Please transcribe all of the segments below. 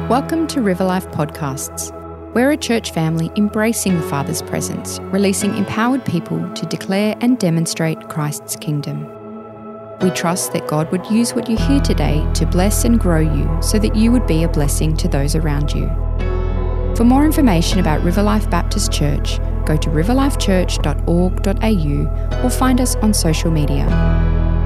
Welcome to River Life Podcasts. We're a church family embracing the Father's presence, releasing empowered people to declare and demonstrate Christ's kingdom. We trust that God would use what you hear today to bless and grow you so that you would be a blessing to those around you. For more information about River Life Baptist Church, go to riverlifechurch.org.au or find us on social media.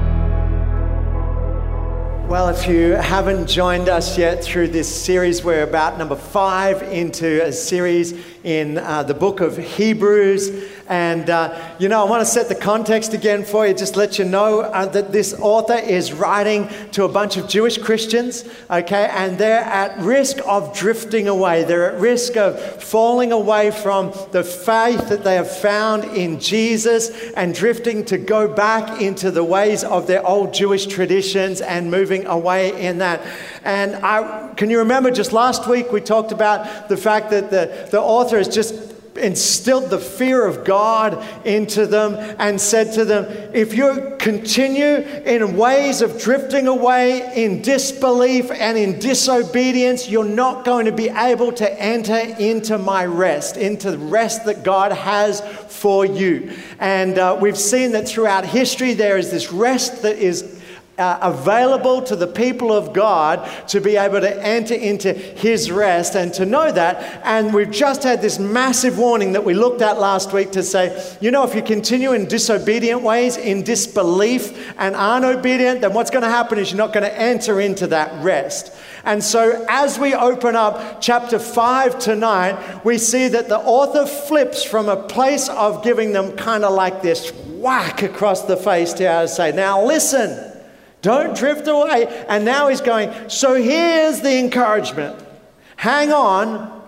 Well, if you haven't joined us yet through this series, we're about number 5 into a series in the book of Hebrews. And, I want to set the context again for you, just let you know that this author is writing to a bunch of Jewish Christians, okay? And they're at risk of drifting away. They're at risk of falling away from the faith that they have found in Jesus and drifting to go back into the ways of their old Jewish traditions and moving away in that. And can you remember just last week we talked about the fact that the author has just instilled the fear of God into them and said to them, if you continue in ways of drifting away in disbelief and in disobedience, you're not going to be able to enter into my rest, into the rest that God has for you. And we've seen that throughout history there is this rest that is available to the people of God to be able to enter into His rest and to know that. And we've just had this massive warning that we looked at last week to say, if you continue in disobedient ways, in disbelief and aren't obedient, then what's going to happen is you're not going to enter into that rest. And so as we open up chapter 5 tonight, we see that the author flips from a place of giving them kind of like this whack across the face to how to say, now listen, don't drift away. And now he's going, so here's the encouragement. Hang on.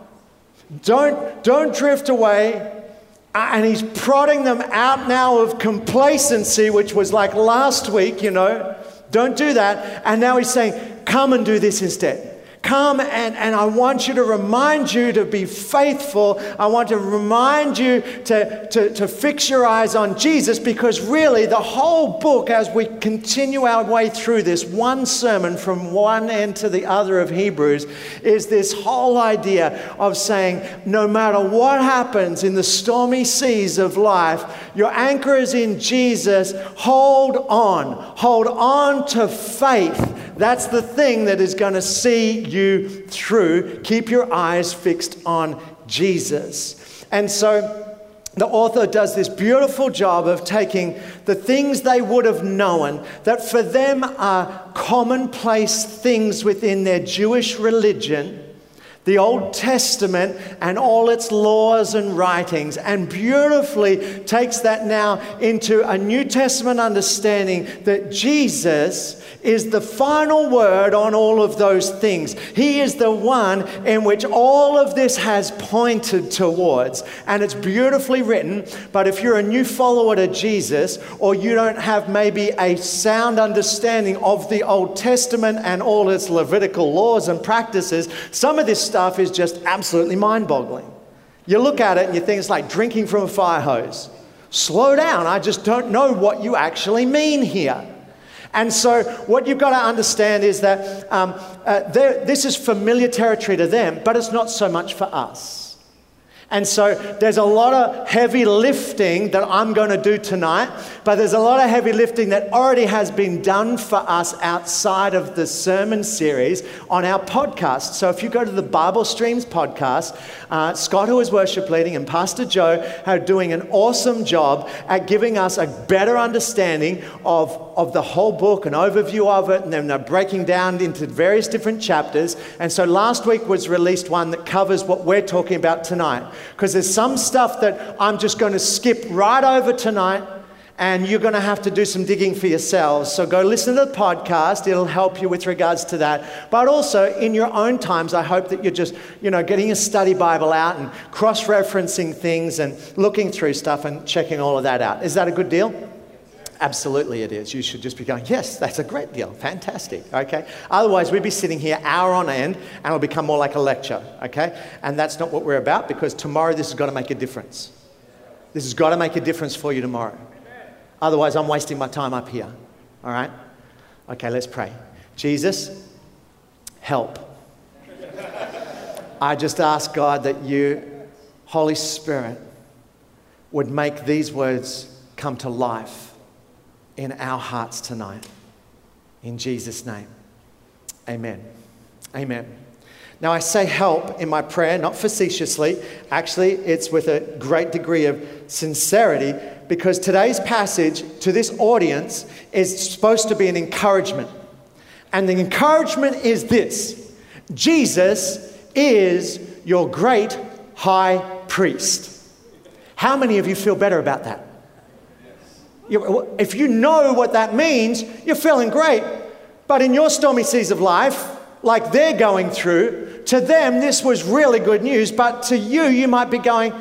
Don't drift away. And he's prodding them out now of complacency, which was like last week, Don't do that. And now he's saying, come and do this instead. Come and I want you to remind you to be faithful. I want to remind you to fix your eyes on Jesus, because really the whole book, as we continue our way through this one sermon from one end to the other of Hebrews, is this whole idea of saying no matter what happens in the stormy seas of life, your anchor is in Jesus. Hold on to faith. That's the thing that is going to see you through. Keep your eyes fixed on Jesus. And so the author does this beautiful job of taking the things they would have known that for them are commonplace things within their Jewish religion, the Old Testament and all its laws and writings, and beautifully takes that now into a New Testament understanding that Jesus is the final word on all of those things. He is the one in which all of this has pointed towards. And it's beautifully written, but if you're a new follower to Jesus, or you don't have maybe a sound understanding of the Old Testament and all its Levitical laws and practices, some of this stuff is just absolutely mind-boggling. You look at it and you think it's like drinking from a fire hose. Slow down, I just don't know what you actually mean here. And so what you've got to understand is that this is familiar territory to them, but it's not so much for us. And so there's a lot of heavy lifting that I'm going to do tonight, but there's a lot of heavy lifting that already has been done for us outside of the sermon series on our podcast. So if you go to the Bible Streams podcast, Scott, who is worship leading, and Pastor Joe are doing an awesome job at giving us a better understanding of the whole book, an overview of it, and then they're breaking down into various different chapters. And so last week was released one that covers what we're talking about tonight. Because there's some stuff that I'm just going to skip right over tonight, and you're going to have to do some digging for yourselves. So go listen to the podcast. It'll help you with regards to that. But also in your own times, I hope that you're just, getting your study Bible out and cross-referencing things and looking through stuff and checking all of that out. Is that a good deal? Absolutely it is. You should just be going, yes, that's a great deal. Fantastic. Okay. Otherwise, we'd be sitting here hour on end and it'll become more like a lecture. Okay. And that's not what we're about, because tomorrow this has got to make a difference. This has got to make a difference for you tomorrow. Otherwise, I'm wasting my time up here. All right. Okay. Let's pray. Jesus, help. I just ask God that you, Holy Spirit, would make these words come to life in our hearts tonight. In Jesus' name, amen. Amen. Now, I say help in my prayer, not facetiously. Actually, it's with a great degree of sincerity, because today's passage to this audience is supposed to be an encouragement. And the encouragement is this: Jesus is your great high priest. How many of you feel better about that? If you know what that means, you're feeling great. But in your stormy seas of life, like they're going through, to them this was really good news. But to you, you might be going,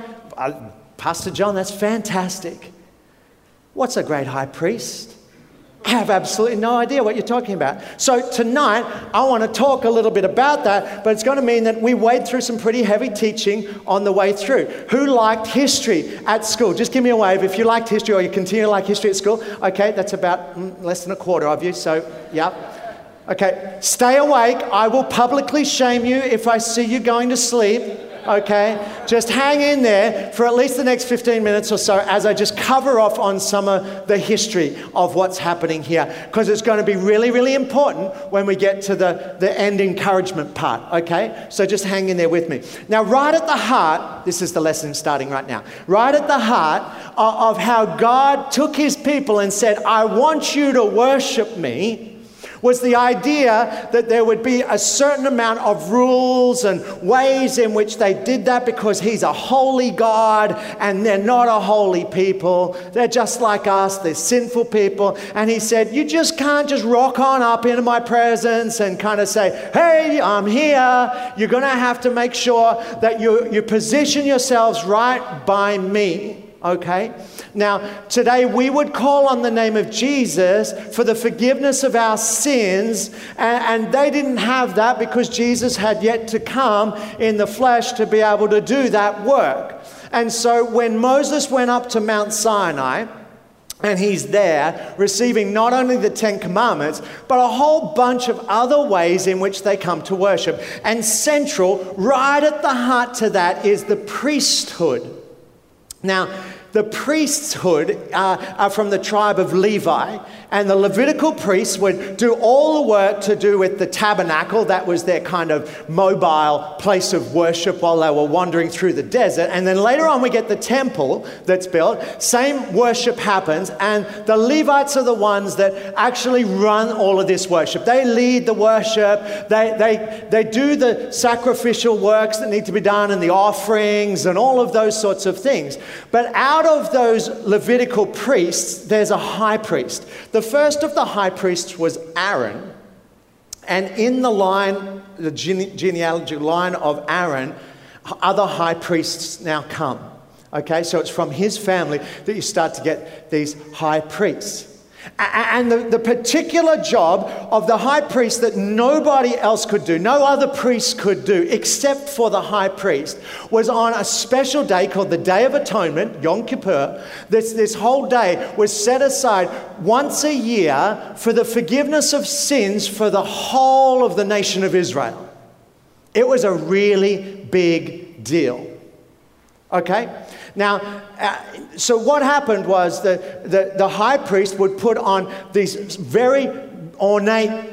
Pastor John, that's fantastic. What's a great high priest? I have absolutely no idea what you're talking about. So tonight, I want to talk a little bit about that, but it's going to mean that we wade through some pretty heavy teaching on the way through. Who liked history at school? Just give me a wave if you liked history or you continue to like history at school. Okay, that's about less than a quarter of you, so yeah. Okay, stay awake. I will publicly shame you if I see you going to sleep. Okay, just hang in there for at least the next 15 minutes or so as I just cover off on some of the history of what's happening here, because it's going to be really, really important when we get to the end encouragement part. Okay, so just hang in there with me. Now, right at the heart, this is the lesson starting right now, right at the heart of how God took his people and said, I want you to worship me, was the idea that there would be a certain amount of rules and ways in which they did that, because he's a holy God and they're not a holy people. They're just like us. They're sinful people. And he said, you just can't just rock on up into my presence and kind of say, hey, I'm here. You're going to have to make sure that you position yourselves right by me. Okay? Now, today we would call on the name of Jesus for the forgiveness of our sins, and they didn't have that because Jesus had yet to come in the flesh to be able to do that work. And so when Moses went up to Mount Sinai, and he's there receiving not only the Ten Commandments, but a whole bunch of other ways in which they come to worship. And central, right at the heart to that, is the priesthood. Now, the priesthood are from the tribe of Levi, and the Levitical priests would do all the work to do with the tabernacle. That was their kind of mobile place of worship while they were wandering through the desert. And then later on we get the temple that's built. Same worship happens, and the Levites are the ones that actually run all of this worship. They lead the worship. They do the sacrificial works that need to be done and the offerings and all of those sorts of things. But out of those Levitical priests, there's a high priest. The first of the high priests was Aaron. And in the line, the genealogy line of Aaron, other high priests now come. Okay, so it's from his family that you start to get these high priests. And the particular job of the high priest that nobody else could do, no other priest could do except for the high priest, was on a special day called the Day of Atonement, Yom Kippur. This whole day was set aside once a year for the forgiveness of sins for the whole of the nation of Israel. It was a really big deal. Okay? Now, so what happened was the high priest would put on these very ornate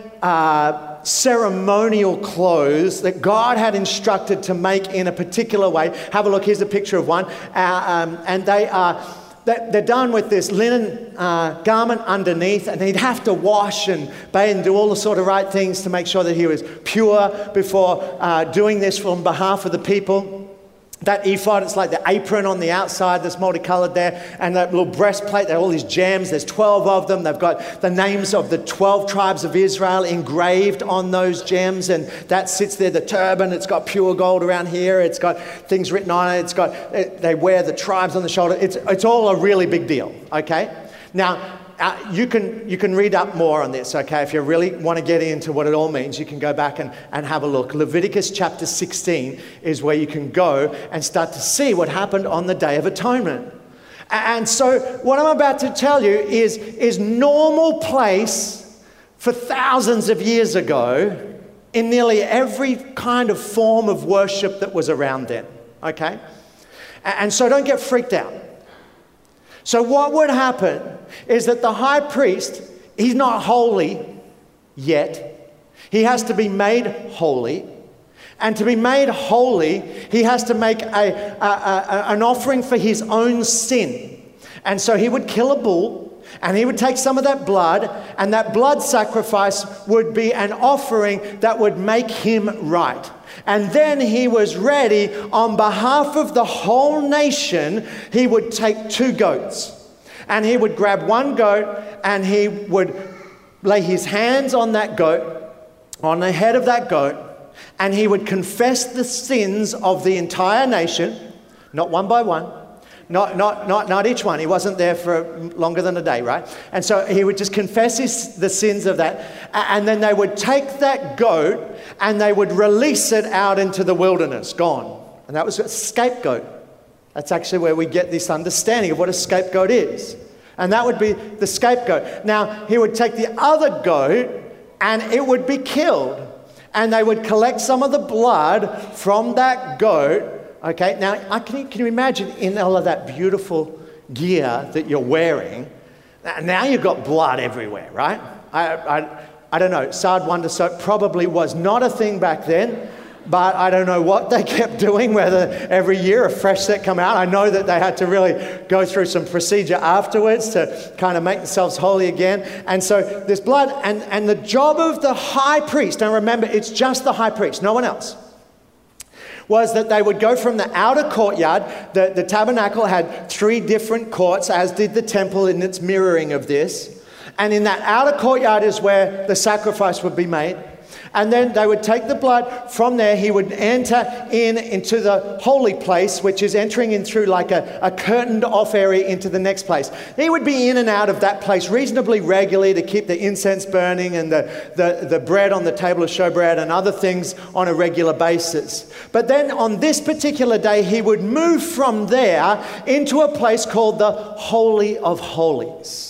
ceremonial clothes that God had instructed to make in a particular way. Have a look. Here's a picture of one. And they're done with this linen garment underneath, and he'd have to wash and bathe and do all the sort of right things to make sure that he was pure before doing this on behalf of the people. That ephod, it's like the apron on the outside that's multicolored there, and that little breastplate, there are all these gems, there's 12 of them. They've got the names of the 12 tribes of Israel engraved on those gems, and that sits there. The turban, it's got pure gold around here, it's got things written on it, they wear the tribes on the shoulder. It's all a really big deal, okay? Now, you can read up more on this, okay? If you really want to get into what it all means, you can go back and have a look. Leviticus chapter 16 is where you can go and start to see what happened on the Day of Atonement. And so what I'm about to tell you is normal place for thousands of years ago in nearly every kind of form of worship that was around then, okay? And so don't get freaked out. So what would happen is that the high priest, he's not holy yet. He has to be made holy. And to be made holy, he has to make an offering for his own sin. And so he would kill a bull, and he would take some of that blood, and that blood sacrifice would be an offering that would make him right. And then he was ready, on behalf of the whole nation, he would take 2 goats. And he would grab one goat, and he would lay his hands on that goat, on the head of that goat, and he would confess the sins of the entire nation, not one by one, not each one. He wasn't there for longer than a day, right? And so he would just confess the sins of that, and then they would take that goat and they would release it out into the wilderness, gone. And that was a scapegoat. That's actually where we get this understanding of what a scapegoat is. And that would be the scapegoat. Now, he would take the other goat and it would be killed. And they would collect some of the blood from that goat. Okay, now can you imagine in all of that beautiful gear that you're wearing, now you've got blood everywhere, right? I don't know, Sard Wonder Soap probably was not a thing back then, but I don't know what they kept doing, whether every year a fresh set come out. I know that they had to really go through some procedure afterwards to kind of make themselves holy again. And so this blood, and the job of the high priest, and remember, it's just the high priest, no one else, was that they would go from the outer courtyard. The tabernacle had 3 different courts, as did the temple in its mirroring of this. And in that outer courtyard is where the sacrifice would be made. And then they would take the blood from there. He would enter into the holy place, which is entering in through like a curtained off area into the next place. He would be in and out of that place reasonably regularly to keep the incense burning and the bread on the table of showbread and other things on a regular basis. But then on this particular day, he would move from there into a place called the Holy of Holies.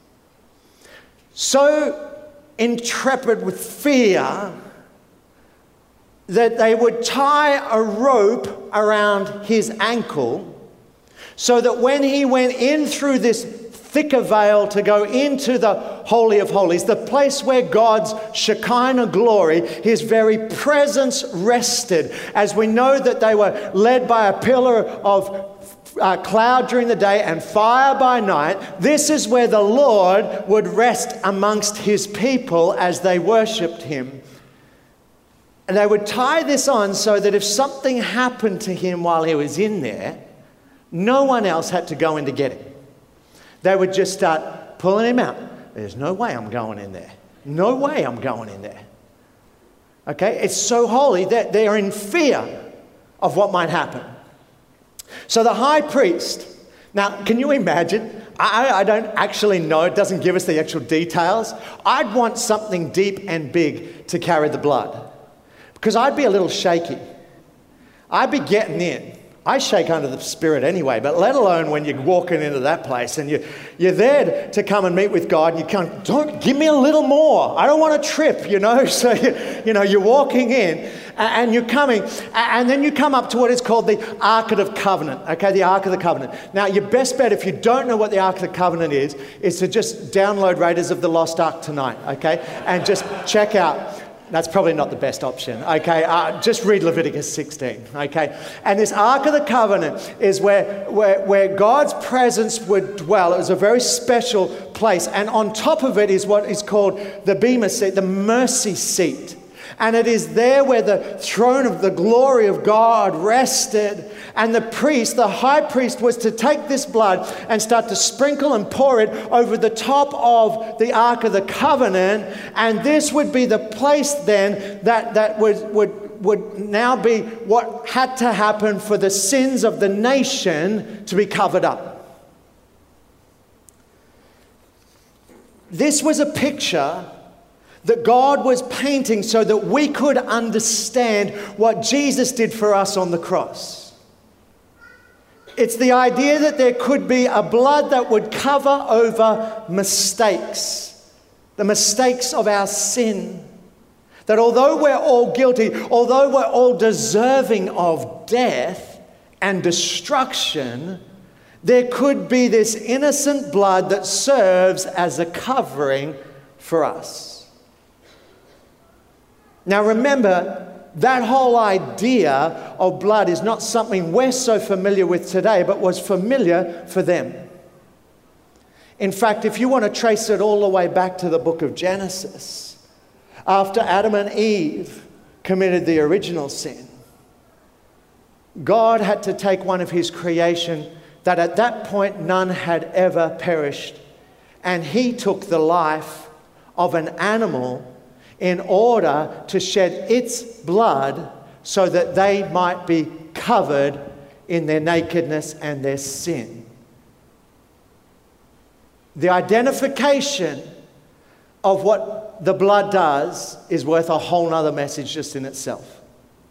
So intrepid with fear that they would tie a rope around his ankle so that when he went in through this thicker veil to go into the Holy of Holies, the place where God's Shekinah glory, his very presence rested, as we know that they were led by a pillar of cloud during the day and fire by night. This is where the Lord would rest amongst his people as they worshipped him. And they would tie this on so that if something happened to him while he was in there, no one else had to go in to get him. They would just start pulling him out. There's no way I'm going in there. No way I'm going in there. Okay? It's so holy that they are in fear of what might happen. So the high priest, now can you imagine? I don't actually know, it doesn't give us the actual details. I'd want something deep and big to carry the blood because I'd be a little shaky. I'd be getting in. I shake under the Spirit anyway, but let alone when you're walking into that place and you're there to come and meet with God and you come, don't give me a little more. I don't want to trip, So, you're walking in and you're coming and then you come up to what is called the Ark of the Covenant, okay, the Ark of the Covenant. Now, your best bet, if you don't know what the Ark of the Covenant is to just download Raiders of the Lost Ark tonight, okay, and just check out. That's probably not the best option, okay? Just read Leviticus 16, okay? And this Ark of the Covenant is where God's presence would dwell. It was a very special place. And on top of it is what is called the Bema seat, the mercy seat. And it is there where the throne of the glory of God rested. And the priest, the high priest, was to take this blood and start to sprinkle and pour it over the top of the Ark of the Covenant. And this would be the place then that would now be what had to happen for the sins of the nation to be covered up. This was a picture that God was painting so that we could understand what Jesus did for us on the cross. It's the idea that there could be a blood that would cover over mistakes, the mistakes of our sin, That although we're all guilty, although we're all deserving of death and destruction, there could be this innocent blood that serves as a covering for us. Now remember, that whole idea of blood is not something we're so familiar with today, but was familiar for them. In fact, if you want to trace it all the way back to the book of Genesis, after Adam and Eve committed the original sin, God had to take one of his creation that at that point none had ever perished, and he took the life of an animal in order to shed its blood so that they might be covered in their nakedness and their sin. The identification of what the blood does is worth a whole nother message just in itself.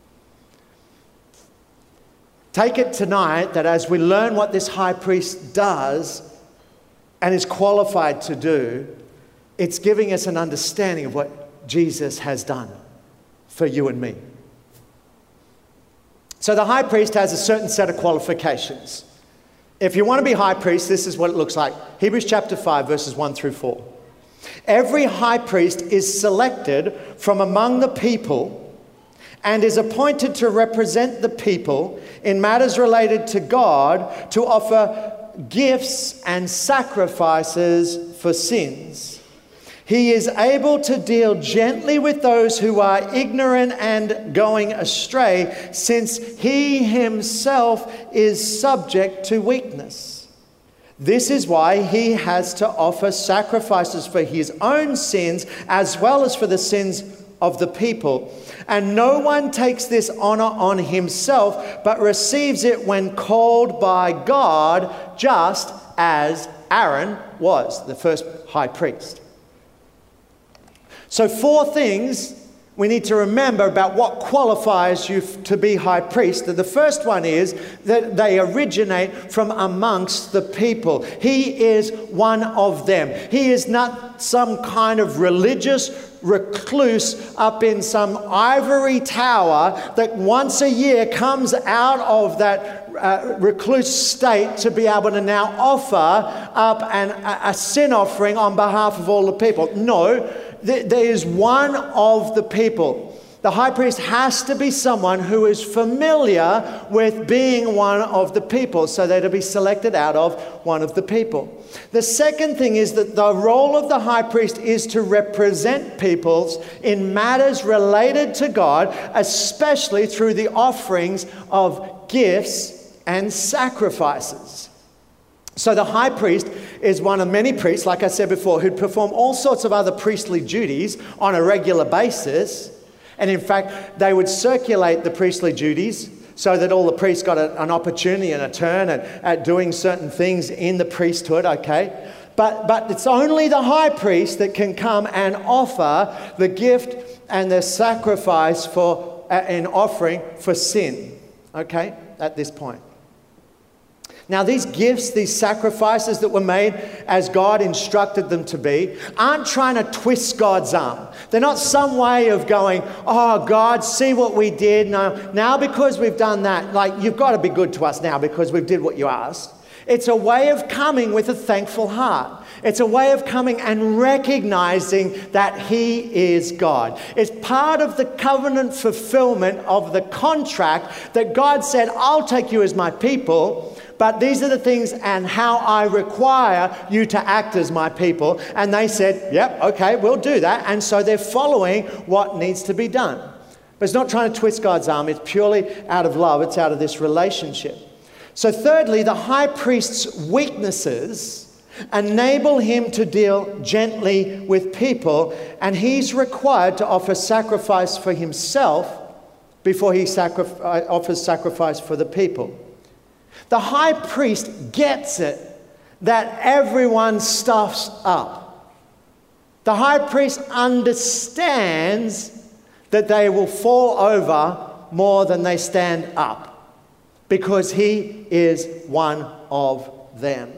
Take it tonight that as we learn what this high priest does and is qualified to do, it's giving us an understanding of what Jesus has done for you and me. So the high priest has a certain set of qualifications. If you want to be high priest, this is what it looks like. Hebrews chapter 5, verses 1 through 4. Every high priest is selected from among the people and is appointed to represent the people in matters related to God, to offer gifts and sacrifices for sins. He is able to deal gently with those who are ignorant and going astray, since he himself is subject to weakness. This is why he has to offer sacrifices for his own sins as well as for the sins of the people. And no one takes this honor on himself, but receives it when called by God, just as Aaron was, the first high priest. So 4 things we need to remember about what qualifies you to be high priest. The first one is that they originate from amongst the people. He is one of them. He is not some kind of religious recluse up in some ivory tower that once a year comes out of that recluse state to be able to now offer up a sin offering on behalf of all the people. No. There is one of the people. The high priest has to be someone who is familiar with being one of the people, so they're to be selected out of one of the people. The second thing is that the role of the high priest is to represent peoples in matters related to God, especially through the offerings of gifts and sacrifices. So the high priest is one of many priests, like I said before, who perform all sorts of other priestly duties on a regular basis. And in fact, they would circulate the priestly duties so that all the priests got an opportunity and a turn at doing certain things in the priesthood, okay? But it's only the high priest that can come and offer the gift and the sacrifice for an offering for sin, okay, at this point. Now, these gifts, these sacrifices that were made as God instructed them to be, aren't trying to twist God's arm. They're not some way of going, oh, God, see what we did. No, now because we've done that, like, you've got to be good to us now because we did what you asked. It's a way of coming with a thankful heart. It's a way of coming and recognizing that He is God. It's part of the covenant fulfillment of the contract that God said, I'll take you as my people, but these are the things and how I require you to act as my people. And they said, yep, okay, we'll do that. And so they're following what needs to be done. But it's not trying to twist God's arm. It's purely out of love. It's out of this relationship. So thirdly, the high priest's weaknesses enable him to deal gently with people, and he's required to offer sacrifice for himself before he offers sacrifice for the people. The high priest gets it that everyone stuffs up. The high priest understands that they will fall over more than they stand up, because he is one of them.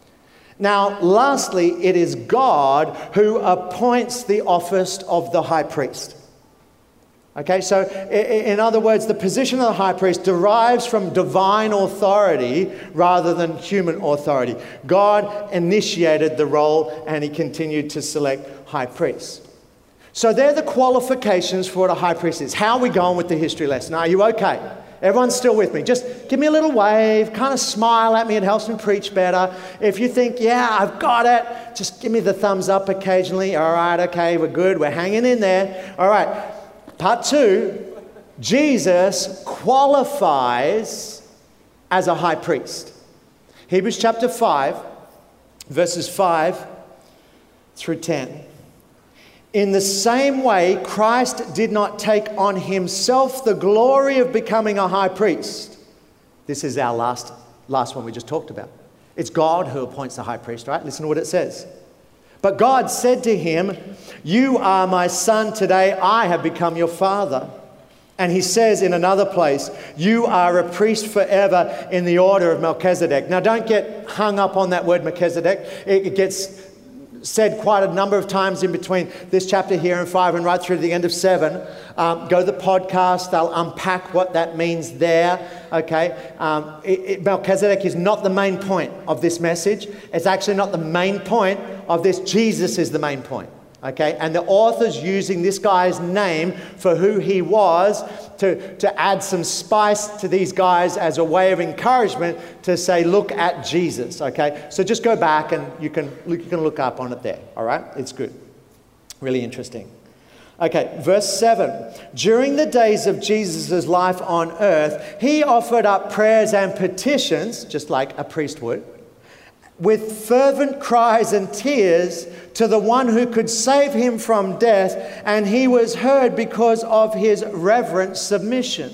Now, lastly, it is God who appoints the office of the high priest. Okay, so in other words, the position of the high priest derives from divine authority rather than human authority. God initiated the role and he continued to select high priests. So they're the qualifications for what a high priest is. How are we going with the history lesson? Are you okay? Everyone's still with me? Just give me a little wave, kind of smile at me, it helps me preach better. If you think, yeah, I've got it, just give me the thumbs up occasionally. All right, okay, we're good, we're hanging in there. All right. Part 2, Jesus qualifies as a high priest. Hebrews chapter 5, verses 5 through 10. In the same way, Christ did not take on himself the glory of becoming a high priest. This is our last one we just talked about. It's God who appoints the high priest, right? Listen to what it says. But God said to him, "You are my son, today I have become your father." And he says in another place, "You are a priest forever in the order of Melchizedek." Now don't get hung up on that word Melchizedek. It gets said quite a number of times in between this chapter here and 5 and right through to the end of 7. Go to the podcast, they'll unpack what that means there. Okay, Melchizedek is not the main point of this message. It's actually not the main point of this. Jesus is the main point. Okay, and the author's using this guy's name for who he was to add some spice to these guys as a way of encouragement to say, look at Jesus. Okay, so just go back and you can look up on it there. All right, it's good, really interesting. Okay, verse 7. During the days of Jesus' life on earth, he offered up prayers and petitions, just like a priest would, with fervent cries and tears to the one who could save him from death, and he was heard because of his reverent submission.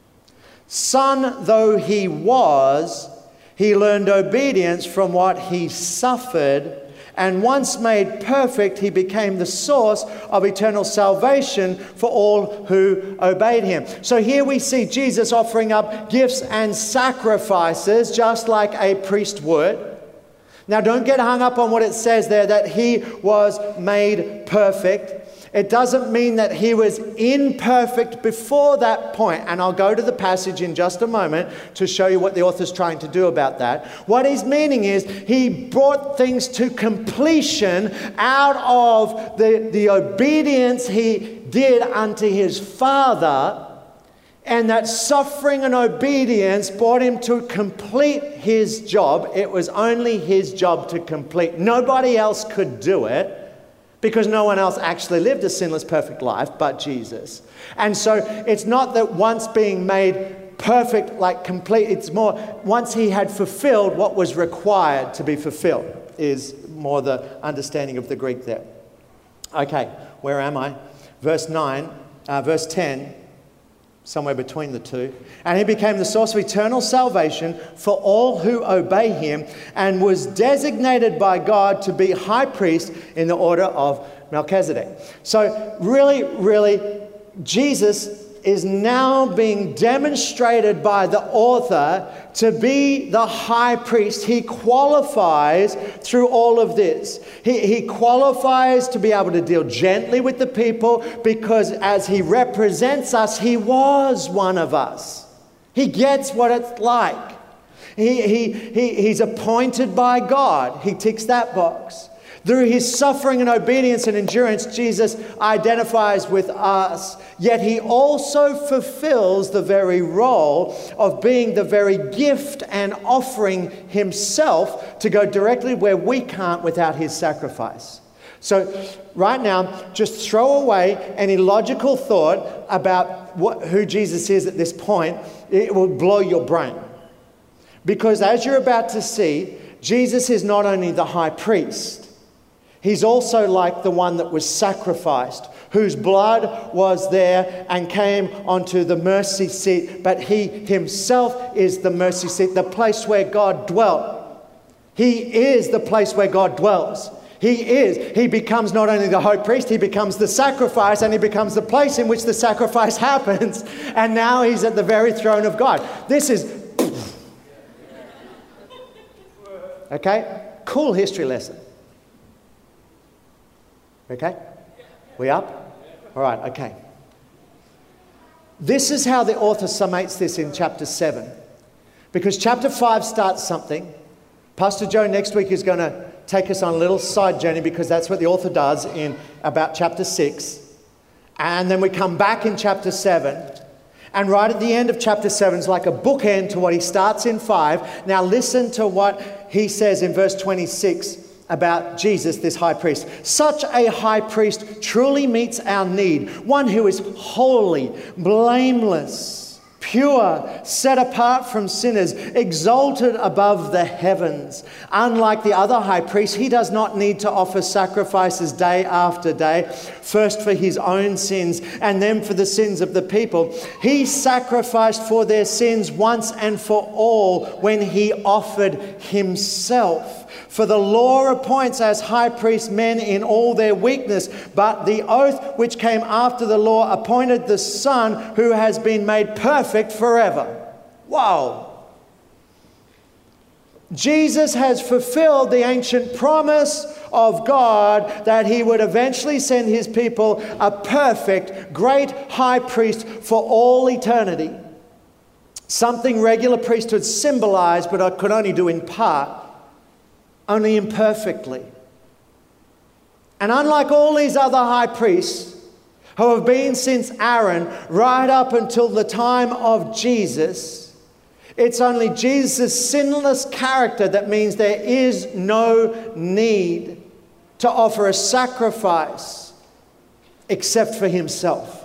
Son though he was, he learned obedience from what he suffered, and once made perfect, he became the source of eternal salvation for all who obeyed him. So here we see Jesus offering up gifts and sacrifices just like a priest would. Now, don't get hung up on what it says there, that he was made perfect. It doesn't mean that he was imperfect before that point. And I'll go to the passage in just a moment to show you what the author's trying to do about that. What he's meaning is he brought things to completion out of the obedience he did unto his Father. And that suffering and obedience brought him to complete his job. It was only his job to complete. Nobody else could do it because no one else actually lived a sinless, perfect life but Jesus. And so it's not that once being made perfect, like complete, it's more once he had fulfilled what was required to be fulfilled is more the understanding of the Greek there. Okay, where am I? Verse 10. Somewhere between the two. And he became the source of eternal salvation for all who obey him, and was designated by God to be high priest in the order of Melchizedek. So really, Jesus is now being demonstrated by the author to be the high priest. He qualifies through all of this. He qualifies to be able to deal gently with the people because as he represents us, he was one of us. He gets what it's like. He's appointed by God. He ticks that box. Through his suffering and obedience and endurance, Jesus identifies with us, yet he also fulfills the very role of being the very gift and offering himself to go directly where we can't without his sacrifice. So right now, just throw away any logical thought about who Jesus is at this point. It will blow your brain. Because as you're about to see, Jesus is not only the high priest, he's also like the one that was sacrificed, whose blood was there and came onto the mercy seat, but he himself is the mercy seat, the place where God dwelt. He is the place where God dwells. He becomes not only the high priest, he becomes the sacrifice, and he becomes the place in which the sacrifice happens. And now he's at the very throne of God. This is, okay, cool history lesson. Okay? We up? All right, okay. This is how the author summates this in chapter 7. Because chapter 5 starts something. Pastor Joe next week is going to take us on a little side journey, because that's what the author does in about chapter 6. And then we come back in chapter 7. And right at the end of chapter 7 is like a bookend to what he starts in 5. Now listen to what he says in verse 26 about Jesus, this high priest. Such a high priest truly meets our need. One who is holy, blameless, pure, set apart from sinners, exalted above the heavens. Unlike the other high priests, he does not need to offer sacrifices day after day, first for his own sins and then for the sins of the people. He sacrificed for their sins once and for all when he offered himself. For the law appoints as high priests men in all their weakness, but the oath which came after the law appointed the Son who has been made perfect forever. Wow! Jesus has fulfilled the ancient promise of God that he would eventually send his people a perfect, great high priest for all eternity. Something regular priesthood symbolized, but could only do in part. Only imperfectly. And unlike all these other high priests who have been since Aaron right up until the time of Jesus, it's only Jesus' sinless character that means there is no need to offer a sacrifice except for himself.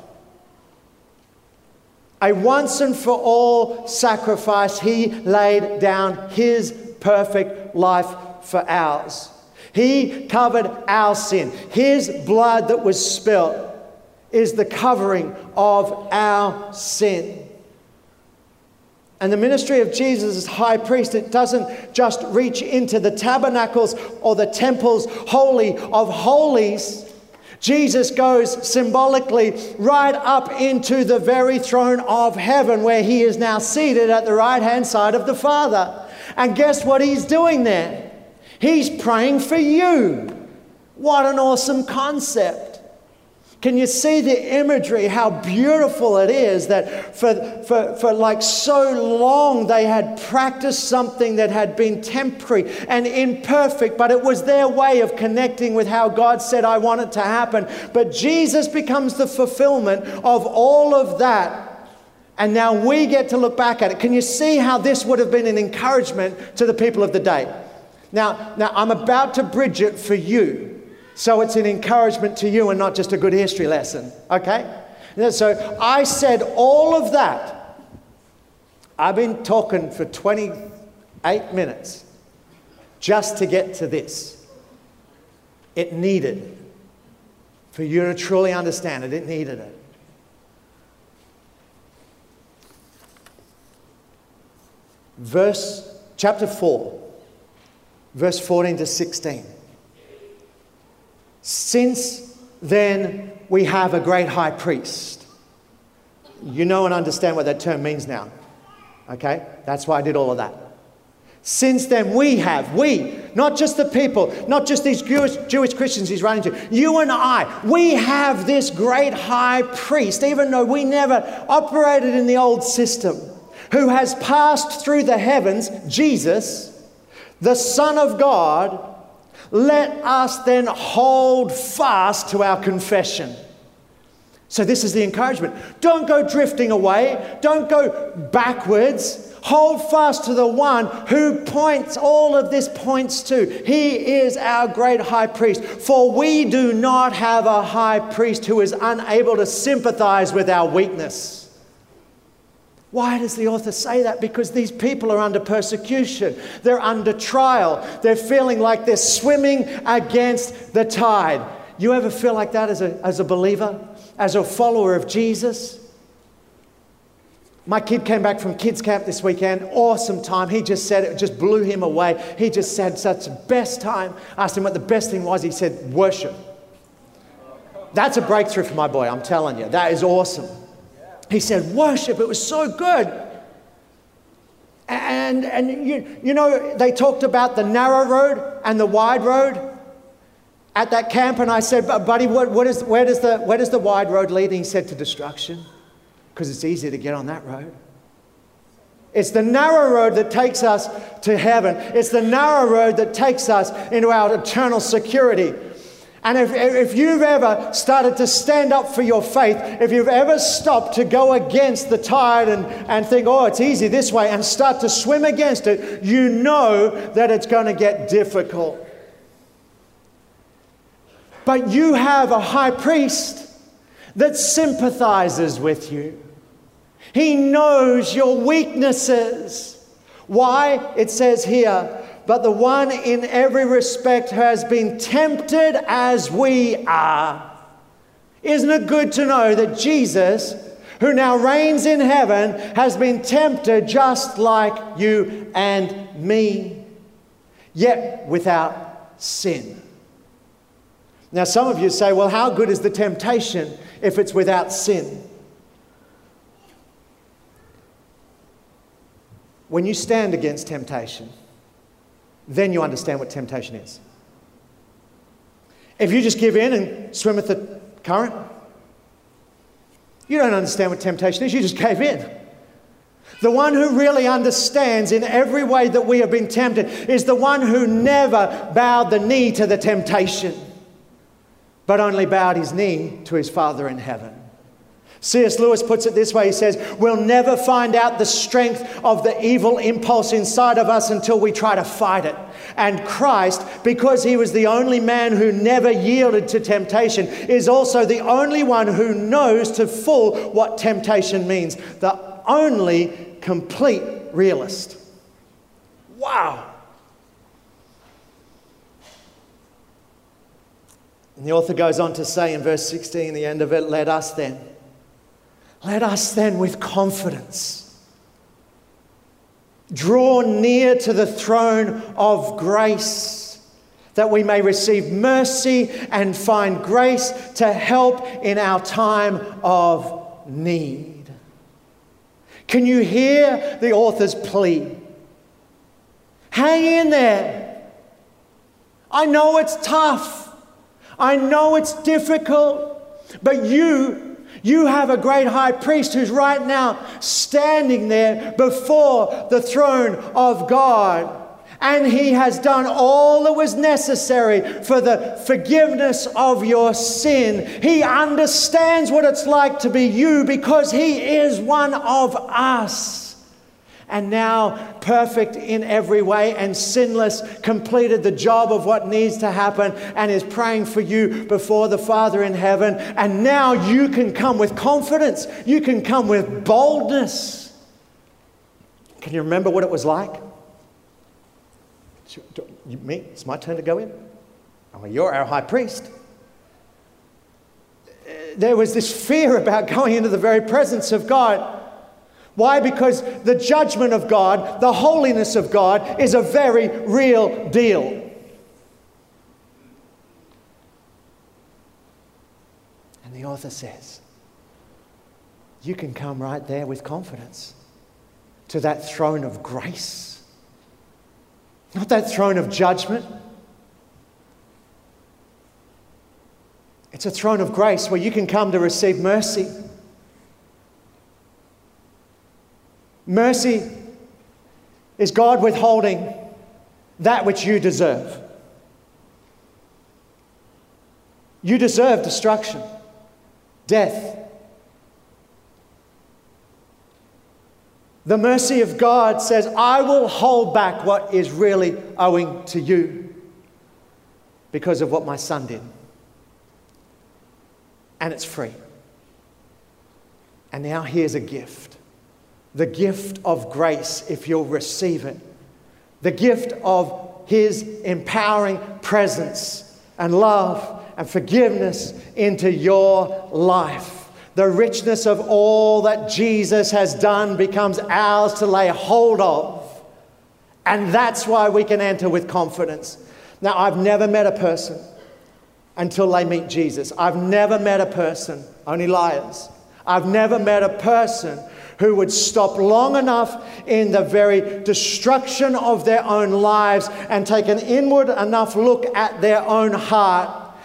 A once and for all sacrifice. He laid down his perfect life for ours. He covered our sin. His blood that was spilt is the covering of our sin. And the ministry of Jesus as high priest, it doesn't just reach into the tabernacles or the temple's holy of holies. Jesus goes symbolically right up into the very throne of heaven, where he is now seated at the right-hand side of the Father. And guess what he's doing there? He's praying for you. What an awesome concept. Can you see the imagery, how beautiful it is that for like so long they had practiced something that had been temporary and imperfect, but it was their way of connecting with how God said, I want it to happen. But Jesus becomes the fulfillment of all of that. And now we get to look back at it. Can you see how this would have been an encouragement to the people of the day? Now I'm about to bridge it for you, so it's an encouragement to you and not just a good history lesson, okay? So I said all of that. I've been talking for 28 minutes just to get to this. It needed, for you to truly understand it, it needed it. Chapter 4. Verse 14 to 16. Since then we have a great high priest. You know and understand what that term means now. Okay? That's why I did all of that. Since then we, not just the people, not just these Jewish Christians he's writing to, you and I, we have this great high priest, even though we never operated in the old system, who has passed through the heavens, Jesus, the Son of God. Let us then hold fast to our confession. So this is the encouragement. Don't go drifting away. Don't go backwards. Hold fast to the one who all of this points to. He is our great high priest. For we do not have a high priest who is unable to sympathize with our weakness. Why does the author say that? Because these people are under persecution. They're under trial. They're feeling like they're swimming against the tide. You ever feel like that as a believer? As a follower of Jesus? My kid came back from kids camp this weekend. Awesome time. He just said it just blew him away. He just said such the best time. Asked him what the best thing was. He said worship. That's a breakthrough for my boy. I'm telling you. That is awesome. He said, worship, it was so good. And you know, they talked about the narrow road and the wide road at that camp. And I said, buddy, where does the wide road lead? And he said, to destruction. Because it's easy to get on that road. It's the narrow road that takes us to heaven. It's the narrow road that takes us into our eternal security. And if you've ever started to stand up for your faith, if you've ever stopped to go against the tide and think, oh, it's easy this way, and start to swim against it, you know that it's going to get difficult. But you have a high priest that sympathizes with you. He knows your weaknesses. Why? It says here, but the one in every respect has been tempted as we are. Isn't it good to know that Jesus, who now reigns in heaven, has been tempted just like you and me, yet without sin? Now, some of you say, well, how good is the temptation if it's without sin? When you stand against temptation, then you understand what temptation is. If you just give in and swim with the current, you don't understand what temptation is. You just gave in. The one who really understands in every way that we have been tempted is the one who never bowed the knee to the temptation, but only bowed his knee to his Father in heaven. C.S. Lewis puts it this way. He says, we'll never find out the strength of the evil impulse inside of us until we try to fight it. And Christ, because he was the only man who never yielded to temptation, is also the only one who knows to full what temptation means. The only complete realist. Wow. And the author goes on to say in verse 16, the end of it, let us then with confidence draw near to the throne of grace, that we may receive mercy and find grace to help in our time of need. Can you hear the author's plea? Hang in there. I know it's tough. I know it's difficult, but you have a great high priest who's right now standing there before the throne of God. And he has done all that was necessary for the forgiveness of your sin. He understands what it's like to be you because he is one of us. And now, perfect in every way and sinless, completed the job of what needs to happen and is praying for you before the Father in heaven. And now you can come with confidence. You can come with boldness. Can you remember what it was like? Me? It's my turn to go in? Oh, you're our high priest. There was this fear about going into the very presence of God. Why? Because the judgment of God, the holiness of God, is a very real deal. And the author says, you can come right there with confidence to that throne of grace. Not that throne of judgment. It's a throne of grace where you can come to receive mercy. Mercy is God withholding that which you deserve. You deserve destruction, death. The mercy of God says, I will hold back what is really owing to you because of what my son did. And it's free. And now here's a gift. The gift of grace, if you'll receive it. The gift of his empowering presence and love and forgiveness into your life. The richness of all that Jesus has done becomes ours to lay hold of. And that's why we can enter with confidence. Now, I've never met a person until they meet Jesus. I've never met a person, only liars. I've never met a person who would stop long enough in the very destruction of their own lives and take an inward enough look at their own heart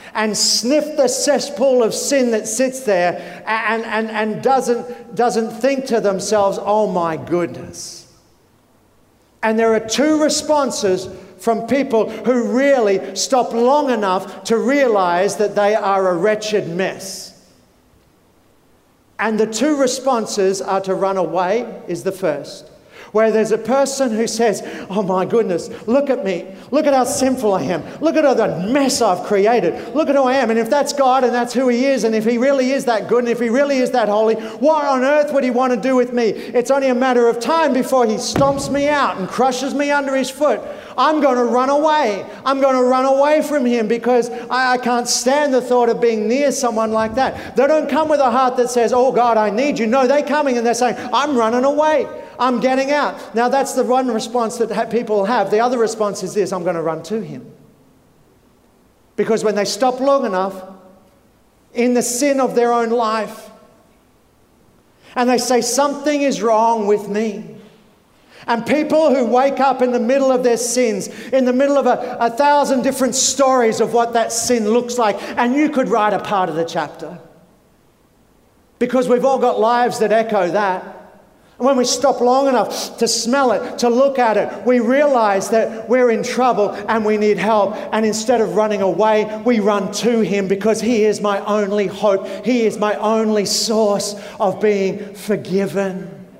and sniff the cesspool of sin that sits there and doesn't think to themselves, oh my goodness. And there are two responses from people who really stop long enough to realize that they are a wretched mess. And the two responses are to run away is the first. Where there's a person who says, oh my goodness, look at me. Look at how sinful I am. Look at all the mess I've created. Look at who I am. And if that's God and that's who He is, and if He really is that good, and if He really is that holy, what on earth would He want to do with me? It's only a matter of time before He stomps me out and crushes me under His foot. I'm going to run away. I'm going to run away from Him because I can't stand the thought of being near someone like that. They don't come with a heart that says, oh God, I need you. No, they're coming and they're saying, I'm running away. I'm getting out. Now that's the one response that people have. The other response is this: I'm going to run to Him. Because when they stop long enough in the sin of their own life and they say, something is wrong with me. And people who wake up in the middle of their sins, in the middle of a thousand different stories of what that sin looks like, and you could write a part of the chapter. Because we've all got lives that echo that. And when we stop long enough to smell it, to look at it, we realize that we're in trouble and we need help. And instead of running away, we run to Him because He is my only hope. He is my only source of being forgiven.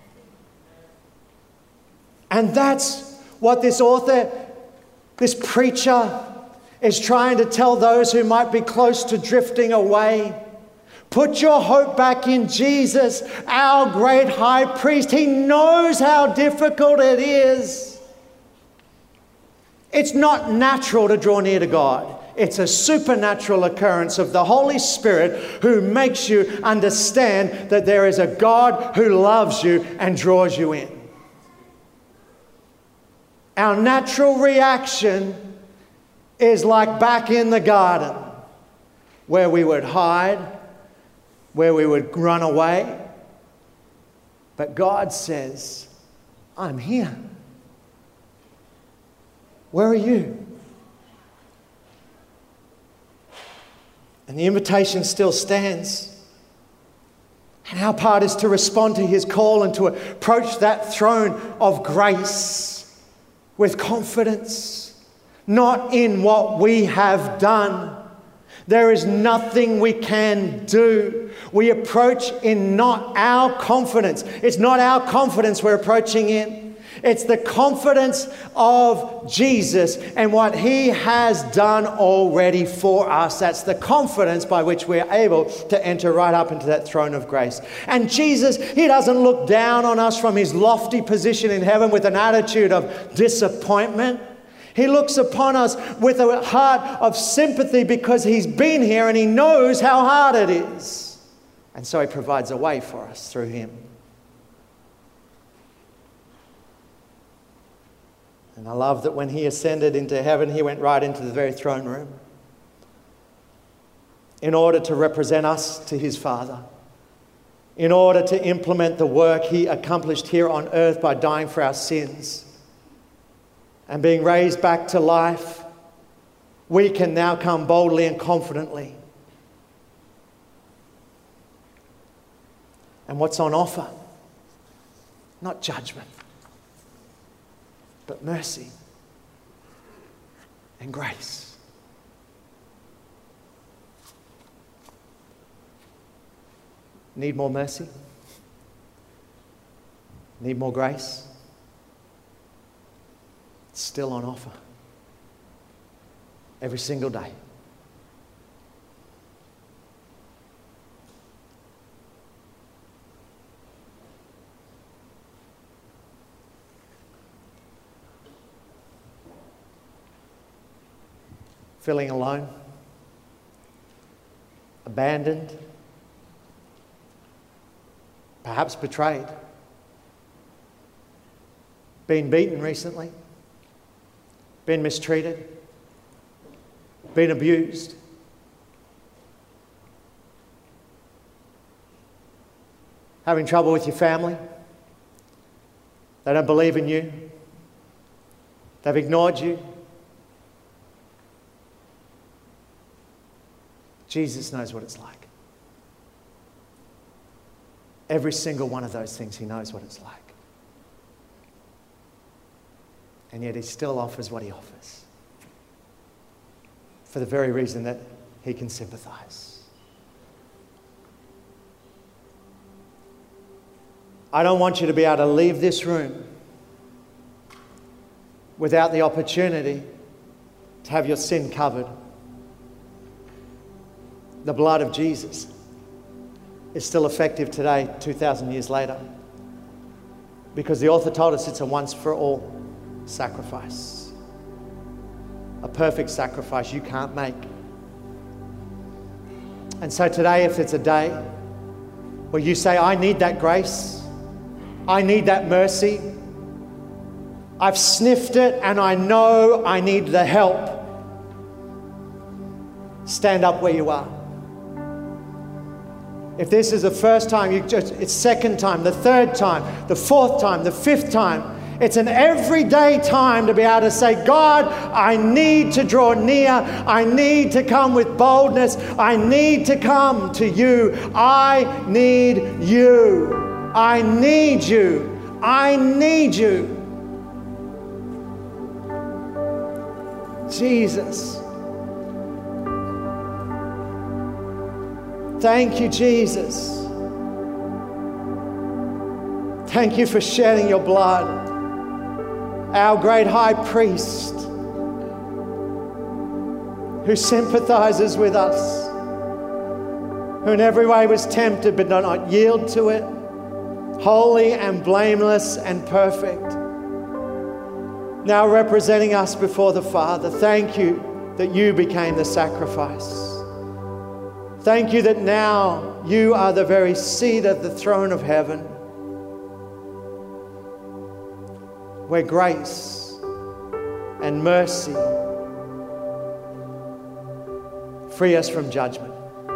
And that's what this author, this preacher, is trying to tell those who might be close to drifting away. Put your hope back in Jesus, our great high priest. He knows how difficult it is. It's not natural to draw near to God. It's a supernatural occurrence of the Holy Spirit who makes you understand that there is a God who loves you and draws you in. Our natural reaction is like back in the garden, where we would hide, where we would run away. But God says, I'm here. Where are you? And the invitation still stands. And our part is to respond to His call and to approach that throne of grace with confidence, not in what we have done. There is nothing we can do. We approach in not our confidence. It's not our confidence we're approaching in. It's the confidence of Jesus and what He has done already for us. That's the confidence by which we're able to enter right up into that throne of grace. And Jesus, He doesn't look down on us from His lofty position in heaven with an attitude of disappointment. He looks upon us with a heart of sympathy because He's been here and He knows how hard it is. And so He provides a way for us through Him. And I love that when He ascended into heaven, He went right into the very throne room in order to represent us to His Father, in order to implement the work He accomplished here on earth by dying for our sins and being raised back to life. We can now come boldly and confidently. And what's on offer? Not judgment, but mercy and grace. Need more mercy? Need more grace? It's still on offer. Every single day. Feeling alone, abandoned, perhaps betrayed, been beaten recently, been mistreated, been abused. Having trouble with your family. They don't believe in you. They've ignored you. Jesus knows what it's like. Every single one of those things, he knows what it's like. And yet he still offers what he offers for the very reason that he can sympathize. I don't want you to be able to leave this room without the opportunity to have your sin covered. The blood of Jesus is still effective today, 2,000 years later, because the author told us it's a once-for-all sacrifice, a perfect sacrifice you can't make. And so today, if it's a day where you say, I need that grace, I need that mercy, I've sniffed it and I know I need the help, stand up where you are. If this is the first time, it's second time, the third time, the fourth time, the fifth time. It's an everyday time to be able to say, God, I need to draw near. I need to come with boldness. I need to come to you. I need you. I need you. I need you. Jesus. Thank you, Jesus. Thank you for shedding your blood. Our great high priest who sympathizes with us, who in every way was tempted but did not yield to it, holy and blameless and perfect, now representing us before the Father. Thank you that you became the sacrifice. Thank you that now you are the very seat of the throne of heaven, where grace and mercy free us from judgment.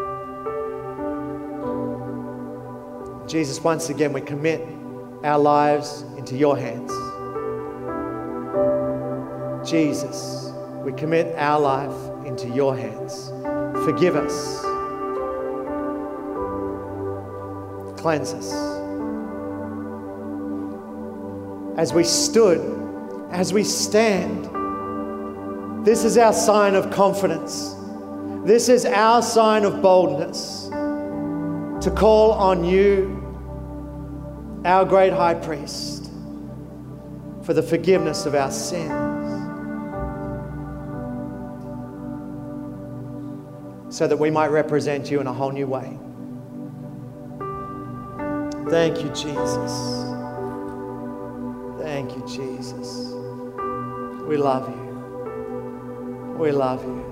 Jesus, once again, we commit our lives into your hands. Jesus, we commit our life into your hands. Forgive us. Cleanse us. As we stood, as we stand, this is our sign of confidence. This is our sign of boldness to call on you, our great high priest, for the forgiveness of our sins. So that we might represent you in a whole new way. Thank you, Jesus. Thank you, Jesus. We love you. We love you.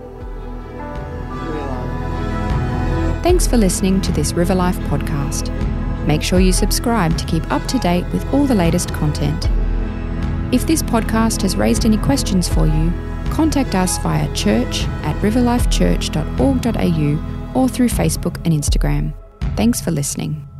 We love you. Thanks for listening to this River Life podcast. Make sure you subscribe to keep up to date with all the latest content. If this podcast has raised any questions for you, contact us via church@riverlifechurch.org.au or through Facebook and Instagram. Thanks for listening.